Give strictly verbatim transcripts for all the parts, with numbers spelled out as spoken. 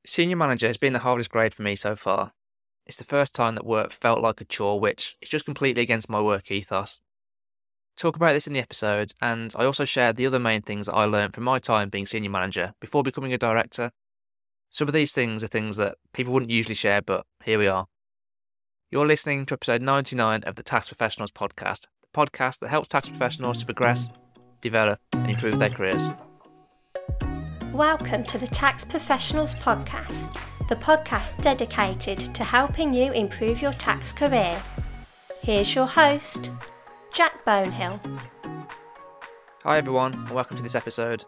Senior manager has been the hardest grade for me so far. It's the first time that work felt like a chore, which is just completely against my work ethos. Talk about this in the episode, and I also shared the other main things that I learned from my time being senior manager before becoming a director. Some of these things are things that people wouldn't usually share, but here we are. You're listening to episode ninety-nine of the Tax Professionals podcast, the podcast that helps tax professionals to progress, develop, and improve their careers. Welcome to the Tax Professionals podcast, the podcast dedicated to helping you improve your tax career. Here's your host, Jack Bonehill. Hi everyone, and welcome to this episode.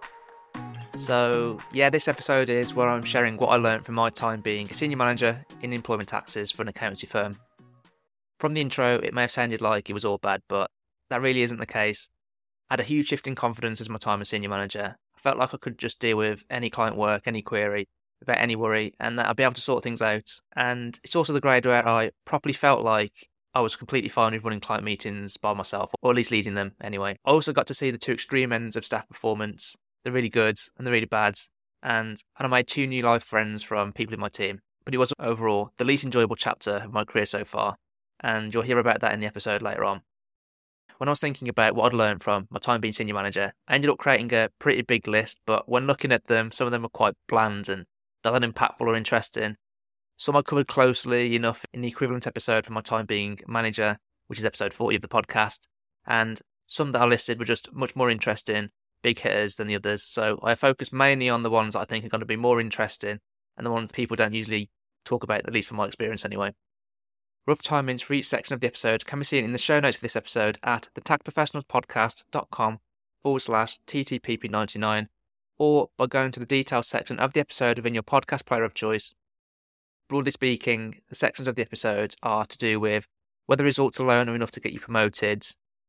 So, yeah, this episode is where I'm sharing what I learned from my time being a senior manager in employment taxes for an accountancy firm. From the intro, it may have sounded like it was all bad, but that really isn't the case. I had a huge shift in confidence as my time as senior manager. I felt like I could just deal with any client work, any query, without any worry, and that I'd be able to sort things out. And it's also the grade where I properly felt like I was completely fine with running client meetings by myself, or at least leading them anyway. I also got to see the two extreme ends of staff performance, the really good and the really bad, and, and I made two new life friends from people in my team. But it was overall the least enjoyable chapter of my career so far, and you'll hear about that in the episode later on. When I was thinking about what I'd learned from my time being senior manager, I ended up creating a pretty big list, but when looking at them, some of them were quite bland and not that impactful or interesting. Some I covered closely enough in the equivalent episode from my time being manager, which is episode forty of the podcast, and some that I listed were just much more interesting, big hitters than the others, so I focused mainly on the ones that I think are going to be more interesting and the ones people don't usually talk about, at least from my experience anyway. Rough timings for each section of the episode can be seen in the show notes for this episode at thetaxprofessionalspodcast.com forward slash TTPP99 or by going to the details section of the episode within your podcast player of choice. Broadly speaking, the sections of the episode are to do with whether results alone are enough to get you promoted,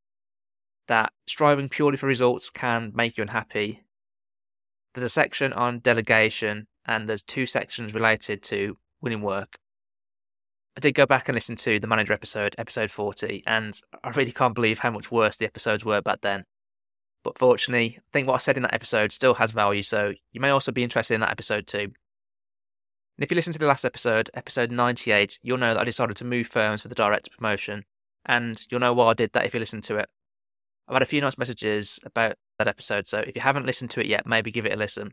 that striving purely for results can make you unhappy. There's a section on delegation, and there's two sections related to winning work. I did go back and listen to the manager episode, episode forty, and I really can't believe how much worse the episodes were back then. But fortunately, I think what I said in that episode still has value, so you may also be interested in that episode too. And if you listen to the last episode, episode ninety-eight, you'll know that I decided to move firms for the director promotion, and you'll know why I did that if you listen to it. I've had a few nice messages about that episode, so if you haven't listened to it yet, maybe give it a listen.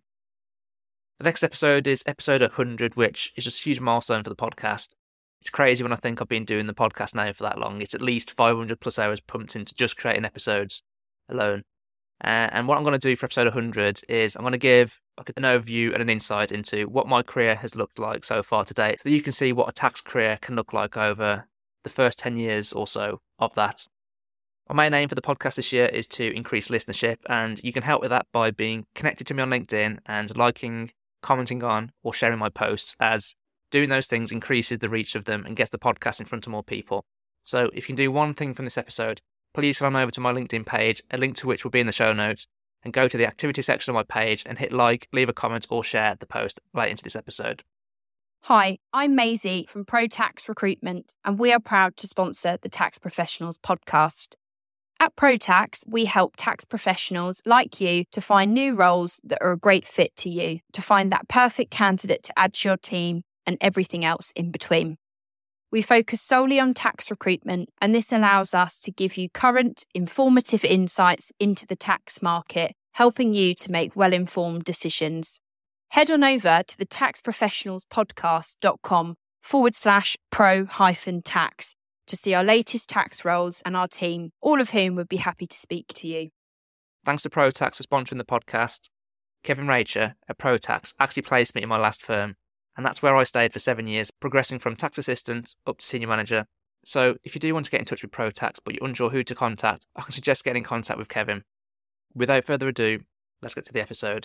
The next episode is episode one hundred, which is just a huge milestone for the podcast. It's crazy when I think I've been doing the podcast now for that long. It's at least five hundred plus hours pumped into just creating episodes alone. Uh, and what I'm going to do for episode one hundred is I'm going to give like an overview and an insight into what my career has looked like so far to date, so that you can see what a tax career can look like over the first ten years or so of that. My main aim for the podcast this year is to increase listenership, and you can help with that by being connected to me on LinkedIn and liking, commenting on, or sharing my posts, as doing those things increases the reach of them and gets the podcast in front of more people. So if you can do one thing from this episode, please head on over to my LinkedIn page, a link to which will be in the show notes, and go to the activity section of my page and hit like, leave a comment, or share the post right into this episode. Hi, I'm Maisie from Pro Tax Recruitment, and we are proud to sponsor the Tax Professionals podcast. At Pro Tax, we help tax professionals like you to find new roles that are a great fit to you, to find that perfect candidate to add to your team, and everything else in between. We focus solely on tax recruitment, and this allows us to give you current, informative insights into the tax market, helping you to make well-informed decisions. Head on over to the taxprofessionalspodcast.com forward slash pro hyphen tax to see our latest tax roles and our team, all of whom would be happy to speak to you. Thanks to Pro Tax for sponsoring the podcast. Kevin Racher at Pro Tax actually placed me in my last firm, and that's where I stayed for seven years, progressing from tax assistant up to senior manager. So if you do want to get in touch with Pro Tax but you're unsure who to contact, I can suggest getting in contact with Kevin. Without further ado, let's get to the episode.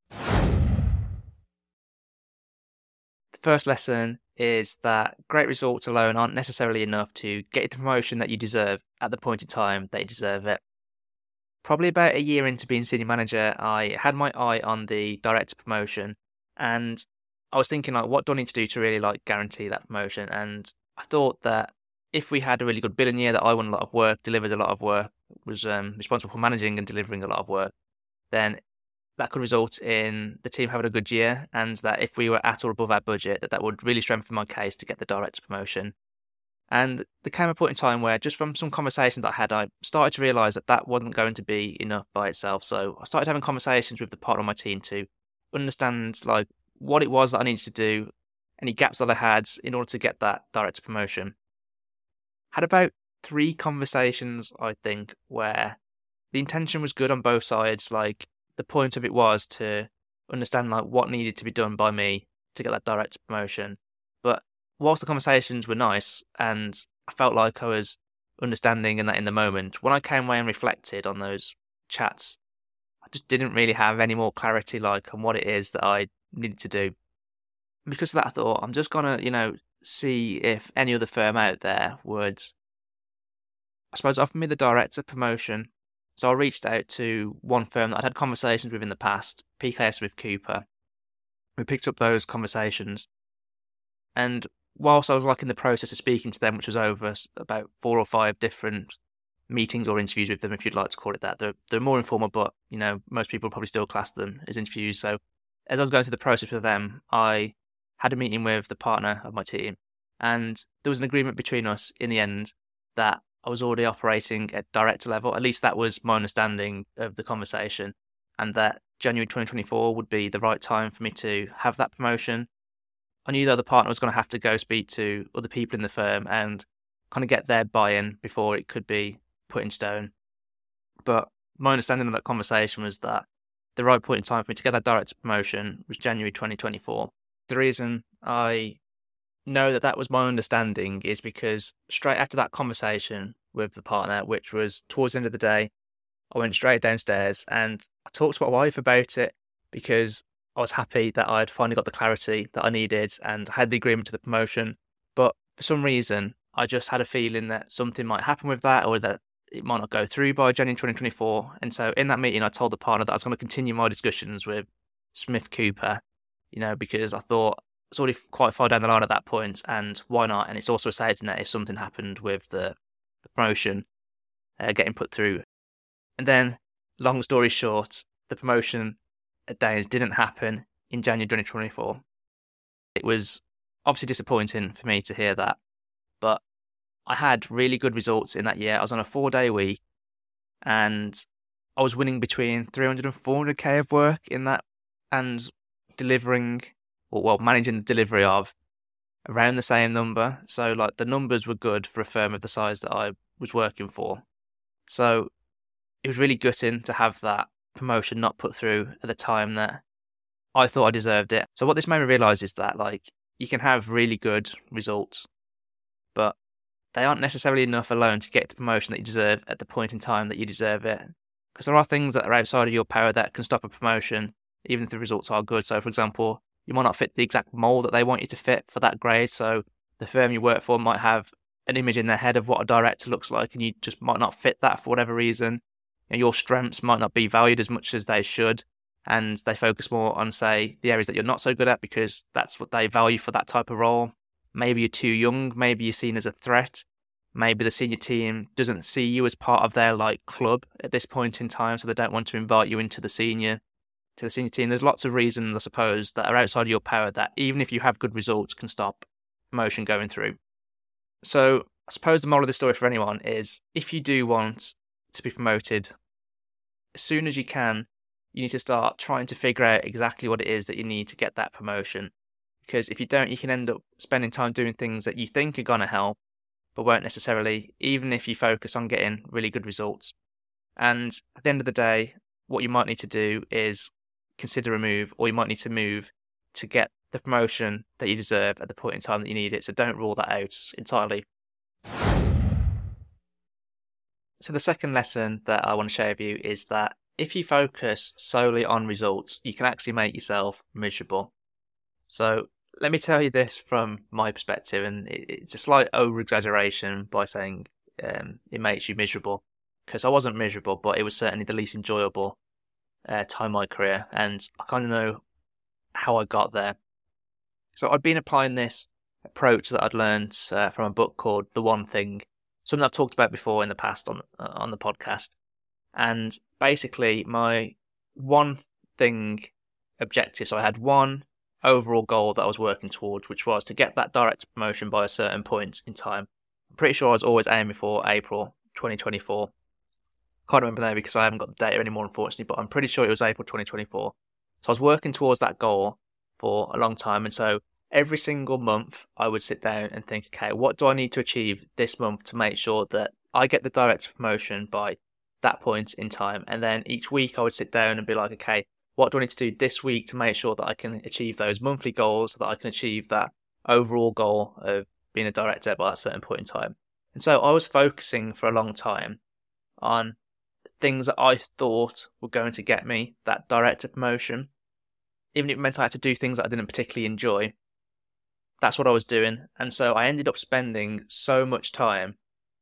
The first lesson is that great results alone aren't necessarily enough to get you the promotion that you deserve at the point in time that you deserve it. Probably about a year into being senior manager, I had my eye on the director promotion, and I was thinking, like, what do I need to do to really like guarantee that promotion? And I thought that if we had a really good billing year, that I won a lot of work, delivered a lot of work, was um, responsible for managing and delivering a lot of work, then that could result in the team having a good year, and that if we were at or above our budget, that that would really strengthen my case to get the director promotion. And there came a point in time where, just from some conversations that I had, I started to realise that that wasn't going to be enough by itself. So I started having conversations with the partner on my team to understand like what it was that I needed to do, any gaps that I had in order to get that director promotion. Had about three conversations, I think, where the intention was good on both sides. Like, the point of it was to understand like what needed to be done by me to get that director promotion. But whilst the conversations were nice and I felt like I was understanding and that in the moment, when I came away and reflected on those chats, I just didn't really have any more clarity like on what it is that I needed to do. And because of that, I thought I'm just gonna, you know, see if any other firm out there would, I suppose, offer me the director promotion. So I reached out to one firm that I'd had conversations with in the past, P K S Smith Cooper. We picked up those conversations, and whilst I was like in the process of speaking to them, which was over about four or five different meetings or interviews with them, if you'd like to call it that, they're, they're more informal, but you know, most people probably still class them as interviews. So as I was going through the process with them, I had a meeting with the partner of my team, and there was an agreement between us in the end that I was already operating at director level. At least that was my understanding of the conversation, and that January twenty twenty-four would be the right time for me to have that promotion. I knew that the partner was going to have to go speak to other people in the firm and kind of get their buy-in before it could be put in stone. But my understanding of that conversation was that the right point in time for me to get that director promotion was January twenty twenty-four. The reason I know that that was my understanding is because straight after that conversation with the partner, which was towards the end of the day, I went straight downstairs and I talked to my wife about it, because I was happy that I'd finally got the clarity that I needed and had the agreement to the promotion. But for some reason, I just had a feeling that something might happen with that, or that it might not go through by January twenty twenty-four. And so in that meeting, I told the partner that I was going to continue my discussions with Smith Cooper, you know, because I thought it's already quite far down the line at that point, and why not? And it's also a safety net if something happened with the, the promotion uh, getting put through. And then, long story short, the promotion at Daynes didn't happen in January twenty twenty-four. It was obviously disappointing for me to hear that, but I had really good results in that year. I was on a four-day week, and I was winning between three hundred and four hundred K of work in that, and delivering, or well, managing the delivery of around the same number. So like the numbers were good for a firm of the size that I was working for. So it was really gutting to have that promotion not put through at the time that I thought I deserved it. So what this made me realise is that like you can have really good results, but they aren't necessarily enough alone to get the promotion that you deserve at the point in time that you deserve it. Because there are things that are outside of your power that can stop a promotion, even if the results are good. So for example, you might not fit the exact mould that they want you to fit for that grade. So the firm you work for might have an image in their head of what a director looks like, and you just might not fit that for whatever reason. You know, your strengths might not be valued as much as they should, and they focus more on, say, the areas that you're not so good at because that's what they value for that type of role. Maybe you're too young, maybe you're seen as a threat, maybe the senior team doesn't see you as part of their like club at this point in time, so they don't want to invite you into the senior to the senior team. There's lots of reasons, I suppose, that are outside of your power that even if you have good results can stop promotion going through. So I suppose the moral of the story for anyone is, if you do want to be promoted, as soon as you can, you need to start trying to figure out exactly what it is that you need to get that promotion. Because if you don't, you can end up spending time doing things that you think are going to help, but won't necessarily, even if you focus on getting really good results. And at the end of the day, what you might need to do is consider a move, or you might need to move to get the promotion that you deserve at the point in time that you need it. So don't rule that out entirely. So the second lesson that I want to share with you is that if you focus solely on results, you can actually make yourself miserable. So let me tell you this from my perspective, and it's a slight over-exaggeration by saying um, it makes you miserable, because I wasn't miserable, but it was certainly the least enjoyable uh, time in my career, and I kind of know how I got there. So I'd been applying this approach that I'd learned uh, from a book called The One Thing, something I've talked about before in the past on uh, on the podcast. And basically, my one thing objective. So I had one overall goal that I was working towards, which was to get that director promotion by a certain point in time. I'm pretty sure I was always aiming for April twenty twenty-four. Can't remember now because I haven't got the data anymore, unfortunately, but I'm pretty sure it was April twenty twenty-four. So I was working towards that goal for a long time, and so every single month I would sit down and think, okay, what do I need to achieve this month to make sure that I get the director promotion by that point in time? And then each week I would sit down and be like, okay, what do I need to do this week to make sure that I can achieve those monthly goals, so that I can achieve that overall goal of being a director by that certain point in time? And so I was focusing for a long time on things that I thought were going to get me that director promotion. Even if it meant I had to do things that I didn't particularly enjoy, that's what I was doing. And so I ended up spending so much time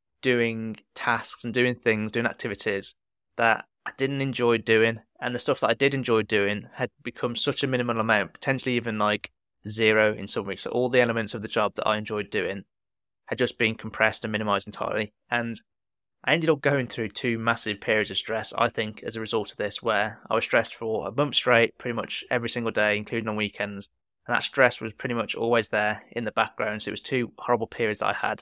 doing tasks and doing things, doing activities that I didn't enjoy doing. And the stuff that I did enjoy doing had become such a minimal amount, potentially even like zero in some weeks. So all the elements of the job that I enjoyed doing had just been compressed and minimized entirely. And I ended up going through two massive periods of stress, I think, as a result of this, where I was stressed for a month straight, pretty much every single day, including on weekends. And that stress was pretty much always there in the background. So it was two horrible periods that I had.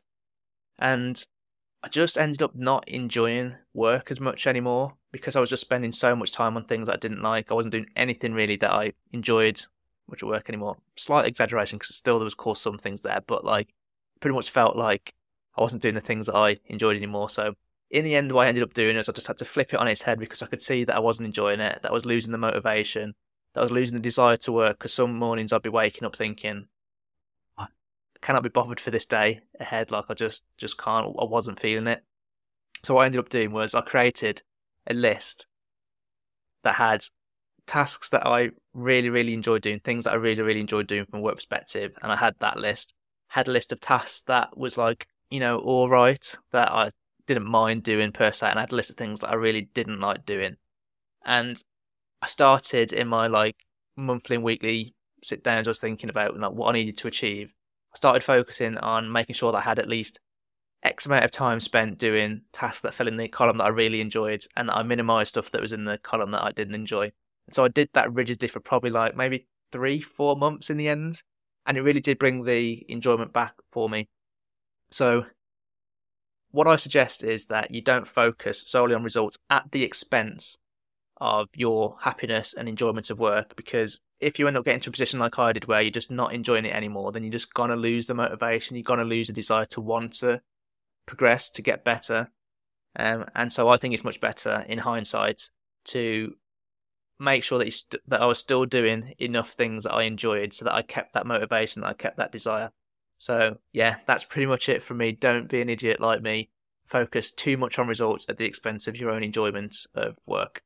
And I just ended up not enjoying work as much anymore because I was just spending so much time on things that I didn't like. I wasn't doing anything really that I enjoyed much at work anymore. Slight exaggeration because still there was, of course, some things there, but like pretty much felt like I wasn't doing the things that I enjoyed anymore. So in the end, what I ended up doing is I just had to flip it on its head because I could see that I wasn't enjoying it, that I was losing the motivation, that I was losing the desire to work, because some mornings I'd be waking up thinking, I cannot be bothered for this day ahead, like I just, just can't, I wasn't feeling it. So what I ended up doing was I created a list that had tasks that I really, really enjoyed doing, things that I really, really enjoyed doing from a work perspective, and I had that list, had a list of tasks that was like, you know, alright, that I didn't mind doing per se, and I had a list of things that I really didn't like doing. And I started in my like monthly and weekly sit downs, I was thinking about like what I needed to achieve. I started focusing on making sure that I had at least X amount of time spent doing tasks that fell in the column that I really enjoyed, and that I minimised stuff that was in the column that I didn't enjoy. And so I did that rigidly for probably like maybe three, four months in the end, and it really did bring the enjoyment back for me. So what I suggest is that you don't focus solely on results at the expense of your happiness and enjoyment of work, because if you end up getting to a position like I did where you're just not enjoying it anymore, then you're just going to lose the motivation, you're going to lose the desire to want to progress, to get better. Um, and so I think it's much better in hindsight to make sure that, you st- that I was still doing enough things that I enjoyed so that I kept that motivation, that I kept that desire. So yeah, that's pretty much it from me. Don't be an idiot like me. Focus too much on results at the expense of your own enjoyment of work.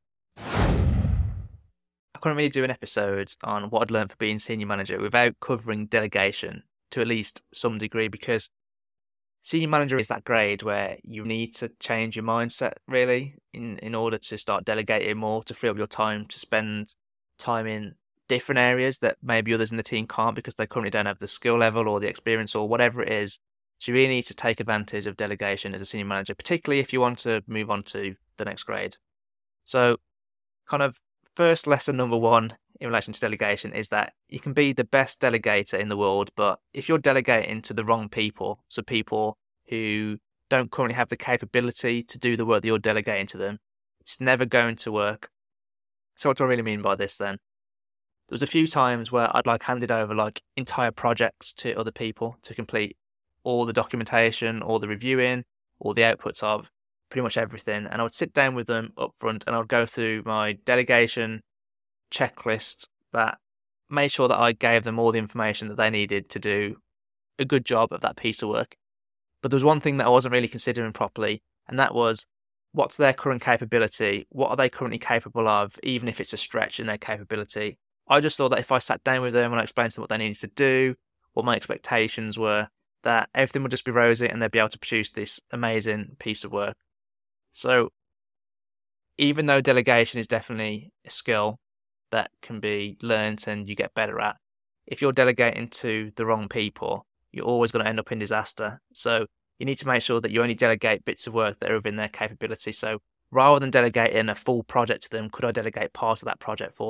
I couldn't really do an episode on what I'd learned for being senior manager without covering delegation to at least some degree, because senior manager is that grade where you need to change your mindset really in, in order to start delegating more, to free up your time to spend time in different areas that maybe others in the team can't because they currently don't have the skill level or the experience or whatever it is. So you really need to take advantage of delegation as a senior manager, particularly if you want to move on to the next grade. So kind of first lesson number one in relation to delegation is that you can be the best delegator in the world, but if you're delegating to the wrong people, so people who don't currently have the capability to do the work that you're delegating to them, it's never going to work. So what do I really mean by this then? There was a few times where I'd like handed over like entire projects to other people to complete all the documentation, all the reviewing, all the outputs of pretty much everything. And I would sit down with them up front and I would go through my delegation checklist that made sure that I gave them all the information that they needed to do a good job of that piece of work. But there was one thing that I wasn't really considering properly, and that was what's their current capability? What are they currently capable of, even if it's a stretch in their capability? I just thought that if I sat down with them and I explained to them what they needed to do, what my expectations were, that everything would just be rosy and they'd be able to produce this amazing piece of work. So even though delegation is definitely a skill that can be learnt and you get better at, if you're delegating to the wrong people, you're always going to end up in disaster. So you need to make sure that you only delegate bits of work that are within their capability. So rather than delegating a full project to them, could I delegate part of that project for them?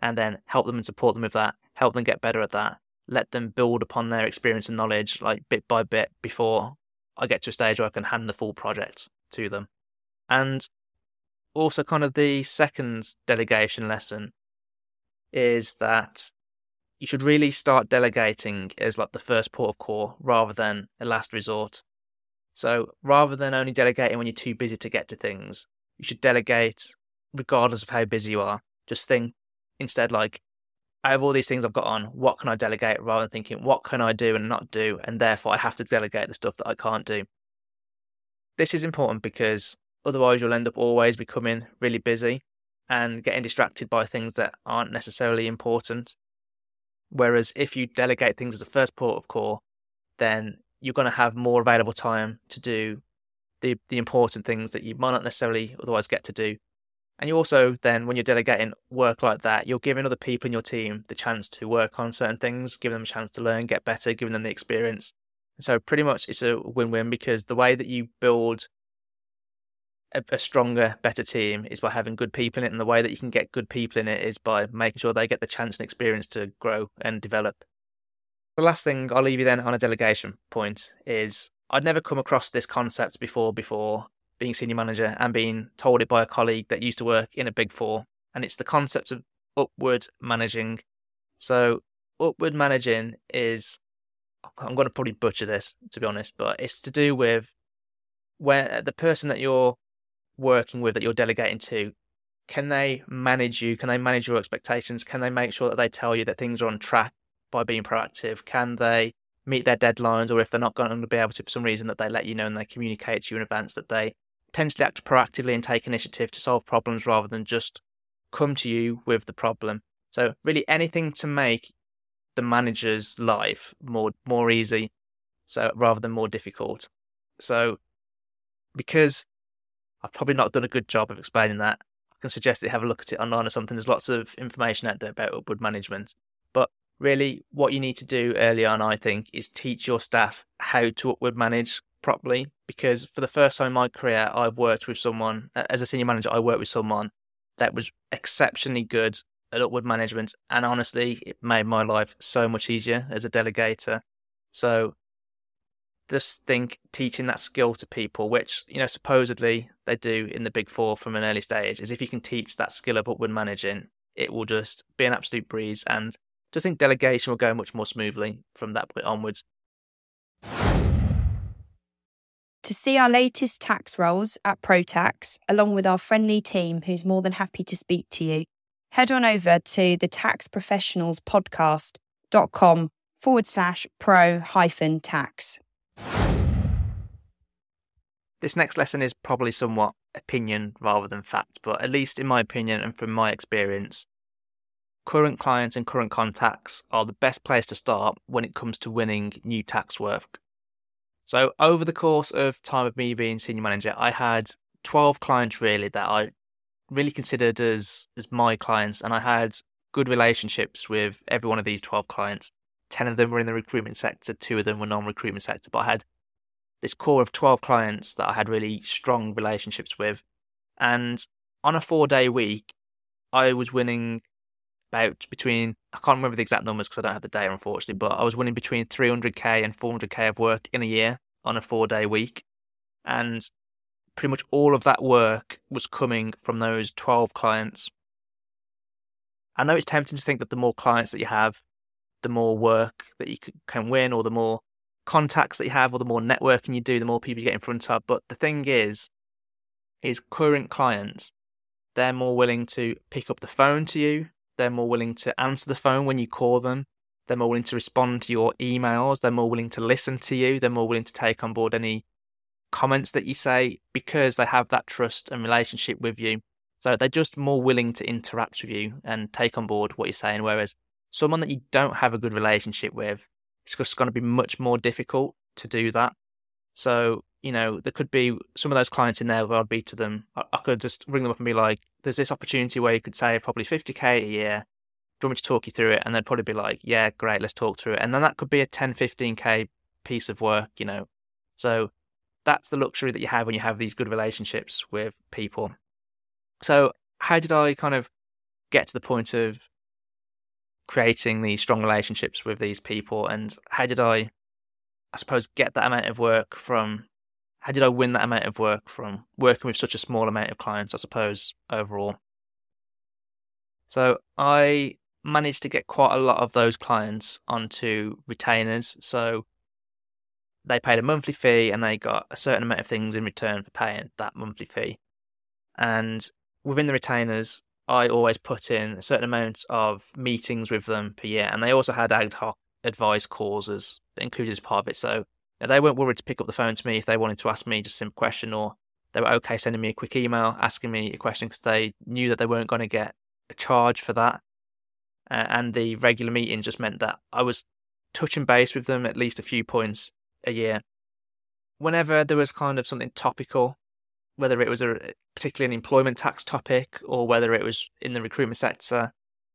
and then help them and support them with that, help them get better at that, let them build upon their experience and knowledge like bit by bit before I get to a stage where I can hand the full project to them. And also kind of the second delegation lesson is that you should really start delegating as like the first port of call rather than a last resort. So rather than only delegating when you're too busy to get to things, you should delegate regardless of how busy you are. Just think instead like, I have all these things I've got on, what can I delegate, rather than thinking, what can I do and not do, and therefore I have to delegate the stuff that I can't do. This is important because otherwise you'll end up always becoming really busy and getting distracted by things that aren't necessarily important. Whereas if you delegate things as a first port of call, then you're going to have more available time to do the the important things that you might not necessarily otherwise get to do. And you also then, when you're delegating work like that, you're giving other people in your team the chance to work on certain things, giving them a chance to learn, get better, giving them the experience. So pretty much it's a win-win, because the way that you build a, a stronger, better team is by having good people in it, and the way that you can get good people in it is by making sure they get the chance and experience to grow and develop. The last thing I'll leave you then on a delegation point is I'd never come across this concept before before being senior manager and being told it by a colleague that used to work in a big four, and it's the concept of upward managing. So upward managing is, I'm going to probably butcher this to be honest, but it's to do with where the person that you're working with, that you're delegating to, can they manage you? Can they manage your expectations? Can they make sure that they tell you that things are on track by being proactive? Can they meet their deadlines, or if they're not going to be able to for some reason, that they let you know and they communicate to you in advance, that they potentially act proactively and take initiative to solve problems rather than just come to you with the problem. So really anything to make the manager's life more more easy, so rather than more difficult. So because I've probably not done a good job of explaining that, I can suggest that you have a look at it online or something. There's lots of information out there about upward management. But really what you need to do early on, I think, is teach your staff how to upward manage properly, because for the first time in my career, I've worked with someone, as a senior manager, I worked with someone that was exceptionally good at upward management, and honestly, it made my life so much easier as a delegator. So just think teaching that skill to people, which, you know, supposedly they do in the big four from an early stage, is if you can teach that skill of upward managing, it will just be an absolute breeze, and just think delegation will go much more smoothly from that point onwards. To see our latest tax roles at ProTax, along with our friendly team who's more than happy to speak to you, head on over to the tax professionals podcast dot com forward slash pro hyphen tax. This next lesson is probably somewhat opinion rather than fact, but at least in my opinion and from my experience, current clients and current contacts are the best place to start when it comes to winning new tax work. So over the course of time of me being senior manager, I had twelve clients really that I really considered as, as my clients, and I had good relationships with every one of these twelve clients. ten of them were in the recruitment sector, two of them were non-recruitment sector, but I had this core of twelve clients that I had really strong relationships with. And on a four-day week, I was winning about between, I can't remember the exact numbers because I don't have the data unfortunately, but I was winning between three hundred k and four hundred k of work in a year on a four-day week. And pretty much all of that work was coming from those twelve clients. I know it's tempting to think that the more clients that you have, the more work that you can win, or the more contacts that you have, or the more networking you do, the more people you get in front of. But the thing is, is current clients, they're more willing to pick up the phone to you. They're more willing to answer the phone when you call them. They're more willing to respond to your emails. They're more willing to listen to you. They're more willing to take on board any comments that you say, because they have that trust and relationship with you. So they're just more willing to interact with you and take on board what you're saying. Whereas someone that you don't have a good relationship with, it's just going to be much more difficult to do that. So, you know, there could be some of those clients in there where I'd be to them, I, I could just ring them up and be like, there's this opportunity where you could save probably fifty k a year. Do you want me to talk you through it? And they'd probably be like, yeah, great, let's talk through it. And then that could be a ten, fifteen k piece of work, you know. So that's the luxury that you have when you have these good relationships with people. So how did I kind of get to the point of creating these strong relationships with these people, and how did I, I suppose, get that amount of work from, how did I win that amount of work from working with such a small amount of clients, I suppose, overall. So I managed to get quite a lot of those clients onto retainers. So they paid a monthly fee and they got a certain amount of things in return for paying that monthly fee. And within the retainers, I always put in a certain amount of meetings with them per year. And they also had ad hoc advice calls as included as part of it. So they weren't worried to pick up the phone to me if they wanted to ask me just a simple question, or they were okay sending me a quick email asking me a question because they knew that they weren't going to get a charge for that. Uh, and the regular meeting just meant that I was touching base with them at least a few points a year. Whenever there was kind of something topical, whether it was a particularly an employment tax topic or whether it was in the recruitment sector,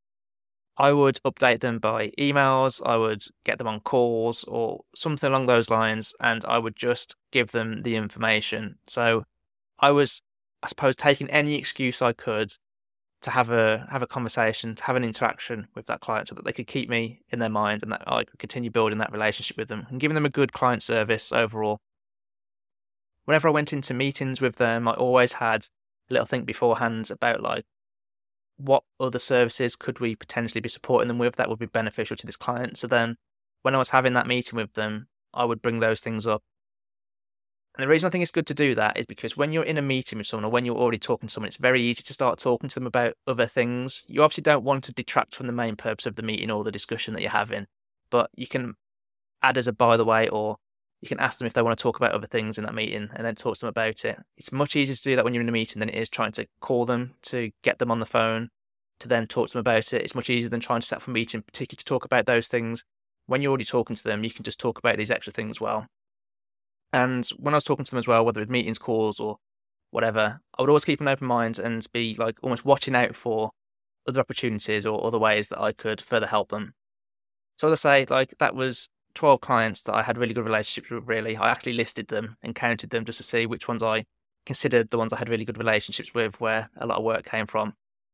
I would update them by emails, I would get them on calls or something along those lines, and I would just give them the information. So I was, I suppose, taking any excuse I could to have a have a conversation, to have an interaction with that client so that they could keep me in their mind and that I could continue building that relationship with them and giving them a good client service overall. Whenever I went into meetings with them, I always had a little think beforehand about like, what other services could we potentially be supporting them with that would be beneficial to this client. So then when I was having that meeting with them, I would bring those things up. And the reason I think it's good to do that is because when you're in a meeting with someone or when you're already talking to someone, it's very easy to start talking to them about other things. You obviously don't want to detract from the main purpose of the meeting or the discussion that you're having, but you can add as a by the way, or you can ask them if they want to talk about other things in that meeting and then talk to them about it. It's much easier to do that when you're in a meeting than it is trying to call them, to get them on the phone, to then talk to them about it. It's much easier than trying to set up a meeting, particularly to talk about those things. When you're already talking to them, you can just talk about these extra things well. And when I was talking to them as well, whether it was meetings, calls or whatever, I would always keep an open mind and be like almost watching out for other opportunities or other ways that I could further help them. So as I say, like that was twelve clients that I had really good relationships with, really. I actually listed them and counted them just to see which ones I considered the ones I had really good relationships with, where a lot of work came from.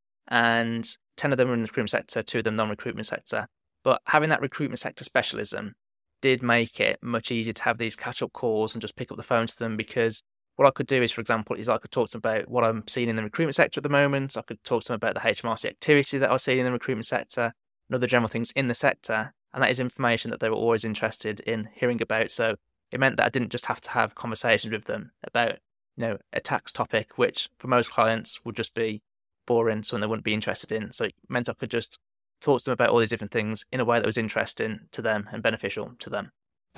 And ten of them were in the recruitment sector, two of them non-recruitment sector. But having that recruitment sector specialism did make it much easier to have these catch-up calls and just pick up the phone to them, because what I could do is, for example, is I could talk to them about what I'm seeing in the recruitment sector at the moment. I could talk to them about the H M R C activity that I was seeing in the recruitment sector and other general things in the sector. And that is information that they were always interested in hearing about. So it meant that I didn't just have to have conversations with them about, you know, a tax topic, which for most clients would just be boring, something they wouldn't be interested in. So it meant I could just talk to them about all these different things in a way that was interesting to them and beneficial to them.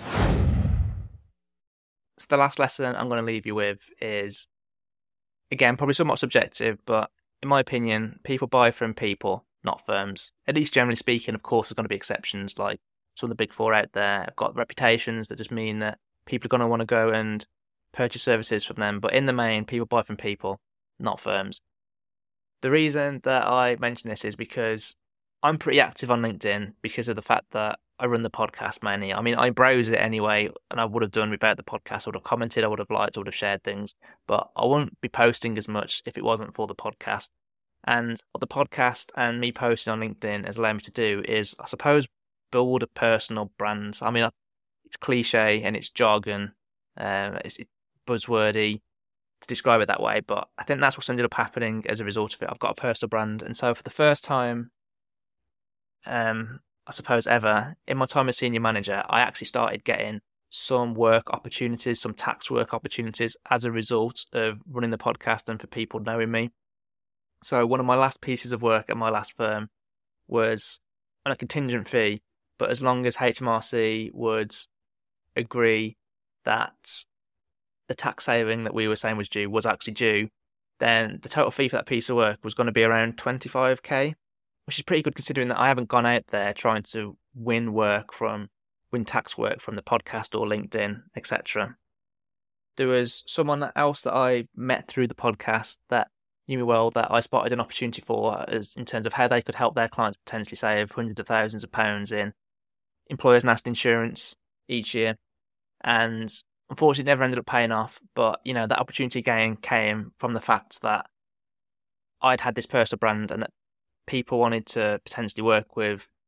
So the last lesson I'm going to leave you with is, again, probably somewhat subjective, but in my opinion, people buy from people, not firms. At least generally speaking. Of course, there's going to be exceptions, like some of the big four out there have got reputations that just mean that people are going to want to go and purchase services from them. But in the main, people buy from people, not firms. The reason that I mention this is because I'm pretty active on LinkedIn because of the fact that I run the podcast mainly. I mean, I browse it anyway, and I would have done without the podcast. I would have commented, I would have liked, I would have shared things, but I wouldn't be posting as much if it wasn't for the podcast. And what the podcast and me posting on LinkedIn has allowed me to do is, I suppose, build a personal brand. I mean, it's cliche and it's jargon, um, it's buzzwordy to describe it that way, but I think that's what's ended up happening as a result of it. I've got a personal brand, and so for the first time, um, I suppose ever, in my time as senior manager, I actually started getting some work opportunities, some tax work opportunities as a result of running the podcast and for people knowing me. So one of my last pieces of work at my last firm was on a contingent fee, but as long as H M R C would agree that the tax saving that we were saying was due was actually due, then the total fee for that piece of work was going to be around twenty-five K, which is pretty good considering that I haven't gone out there trying to win work from, win tax work from the podcast or LinkedIn, et cetera. There was someone else that I met through the podcast that knew me well, that I spotted an opportunity for, as in terms of how they could help their clients potentially save hundreds of thousands of pounds in employers' national insurance each year. And unfortunately, it never ended up paying off. But, you know, that opportunity again came from the fact that I'd had this personal brand and that people wanted to potentially work with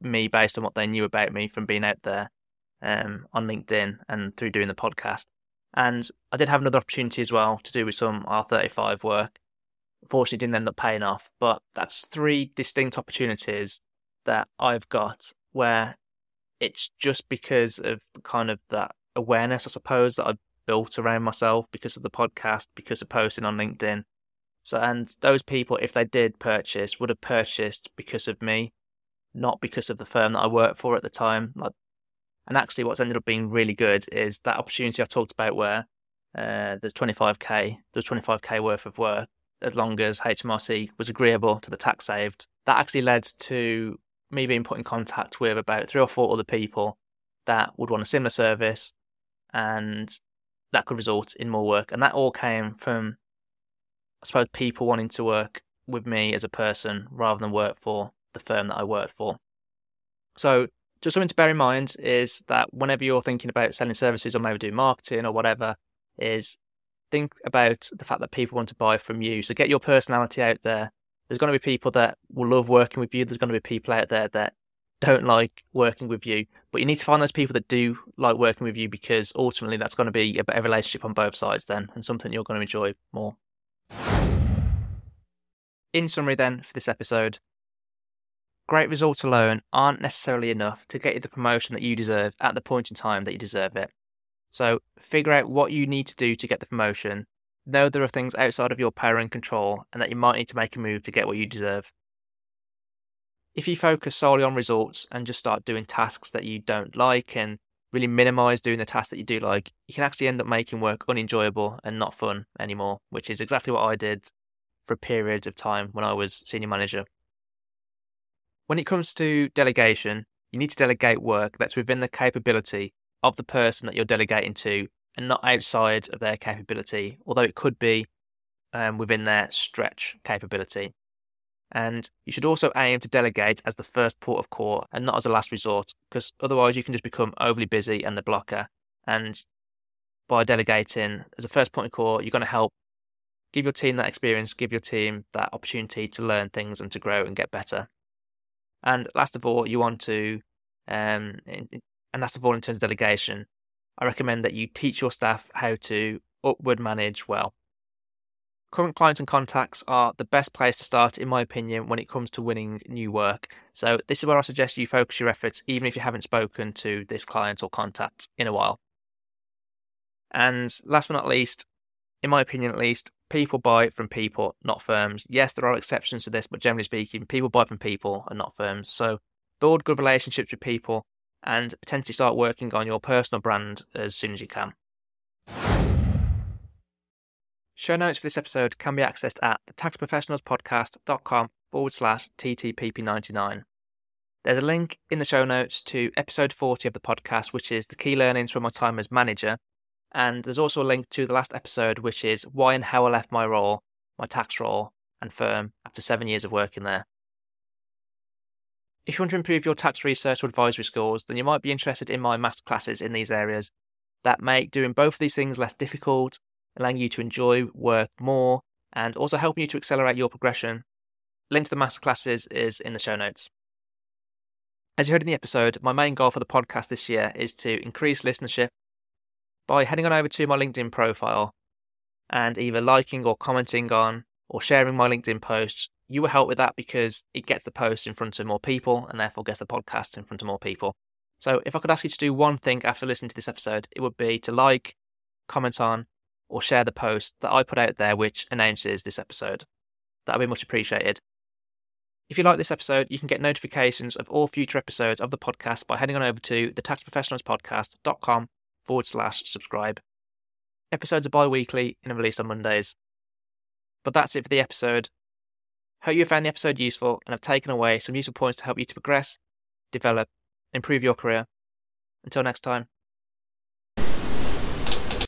me based on what they knew about me from being out there um, on LinkedIn and through doing the podcast. And I did have another opportunity as well to do with some R thirty-five work. Unfortunately, didn't end up paying off, but that's three distinct opportunities that I've got where it's just because of kind of that awareness, I suppose, that I built around myself because of the podcast, because of posting on LinkedIn. So, and those people, if they did purchase, would have purchased because of me, not because of the firm that I worked for at the time. Like, and actually what's ended up being really good is that opportunity I talked about where uh, there's twenty-five K, there's twenty-five K worth of work, as long as H M R C was agreeable to the tax saved. That actually led to me being put in contact with about three or four other people that would want a similar service, and that could result in more work. And that all came from, I suppose, people wanting to work with me as a person rather than work for the firm that I worked for. So just something to bear in mind is that whenever you're thinking about selling services or maybe doing marketing or whatever, is think about the fact that people want to buy from you. So get your personality out there. There's going to be people that will love working with you. There's going to be people out there that don't like working with you. But you need to find those people that do like working with you, because ultimately that's going to be a better relationship on both sides then, and something you're going to enjoy more. In summary then, for this episode, great results alone aren't necessarily enough to get you the promotion that you deserve at the point in time that you deserve it. So figure out what you need to do to get the promotion. Know there are things outside of your power and control, and that you might need to make a move to get what you deserve. If you focus solely on results and just start doing tasks that you don't like and really minimise doing the tasks that you do like, you can actually end up making work unenjoyable and not fun anymore, which is exactly what I did for a period of time when I was senior manager. When it comes to delegation, you need to delegate work that's within the capability of the person that you're delegating to and not outside of their capability, although it could be um, within their stretch capability. And you should also aim to delegate as the first port of call and not as a last resort, because otherwise you can just become overly busy and the blocker. And by delegating as a first point of call, you're going to help give your team that experience, give your team that opportunity to learn things and to grow and get better. And last of all, you want to, um, in, and last of all, in terms of delegation, I recommend that you teach your staff how to upward manage well. Current clients and contacts are the best place to start, in my opinion, when it comes to winning new work. So this is where I suggest you focus your efforts, even if you haven't spoken to this client or contact in a while. And last but not least, in my opinion at least, people buy from people, not firms. Yes, there are exceptions to this, but generally speaking, people buy from people and not firms. So build good relationships with people and potentially start working on your personal brand as soon as you can. Show notes for this episode can be accessed at the taxprofessionalspodcast.com forward slash TTPP99. There's a link in the show notes to episode forty of the podcast, which is the key learnings from my time as manager. And there's also a link to the last episode, which is why and how I left my role, my tax role and firm after seven years of working there. If you want to improve your tax research or advisory skills, then you might be interested in my masterclasses in these areas that make doing both of these things less difficult, allowing you to enjoy work more, and also helping you to accelerate your progression. Link to the masterclasses is in the show notes. As you heard in the episode, my main goal for the podcast this year is to increase listenership by heading on over to my LinkedIn profile and either liking or commenting on or sharing my LinkedIn posts. You will help with that because it gets the post in front of more people and therefore gets the podcast in front of more people. So if I could ask you to do one thing after listening to this episode, it would be to like, comment on, or share the post that I put out there which announces this episode. That would be much appreciated. If you like this episode, you can get notifications of all future episodes of the podcast by heading on over to the taxprofessionalspodcast.com forward slash subscribe. Episodes are bi-weekly and are released on Mondays. But that's it for the episode. Hope you found the episode useful and have taken away some useful points to help you to progress, develop, improve your career. Until next time.